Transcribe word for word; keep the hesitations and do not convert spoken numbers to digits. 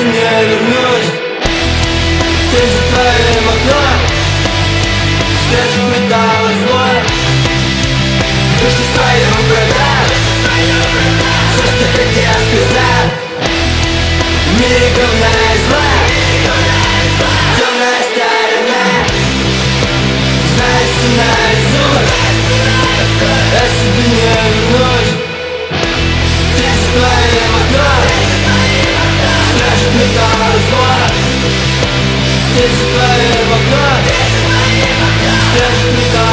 не вернусь. Ты за твоим окном скрежет металла злой. Душу свою продал, все, что хотел сказать. В мире говна и зла, темная сторона. Знаешь, что наизусть я себе не вернусь. Ты за твоим окном скрежет металла злой. Ты за твоим окном скрежет металла.